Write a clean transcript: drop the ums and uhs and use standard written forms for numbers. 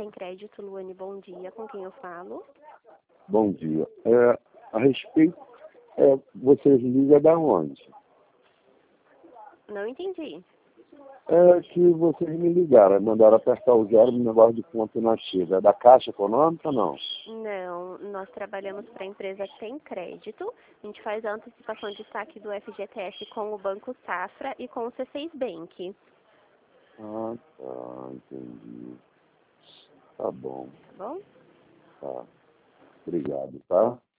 Tem Crédito, Luane, bom dia. Com quem eu falo? Bom dia. A respeito, vocês ligam da onde? Não entendi. É que vocês me ligaram, mandaram apertar o zero no negócio de ponto inativo. É da Caixa Econômica ou não? Não, nós trabalhamos para a empresa Tem Crédito. A gente faz a antecipação de saque do FGTS com o Banco Safra e com o C6 Bank. Ah, tá, entendi. Tá bom, Tá bom? tá. Obrigado, tá?